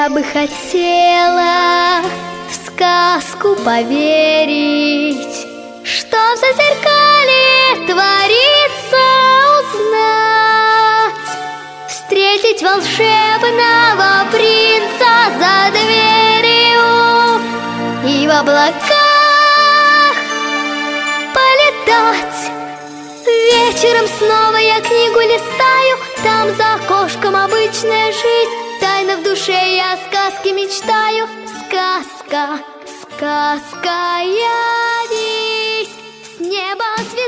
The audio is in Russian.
Я бы хотела в сказку поверить, что в зазеркалье творится, узнать, встретить волшебного принца за дверью и в облаках полетать. Вечером снова я книгу листаю, там за окошком обычная жизнь. Тайно в душе я сказки мечтаю. Сказка, сказка, явись с неба звезда.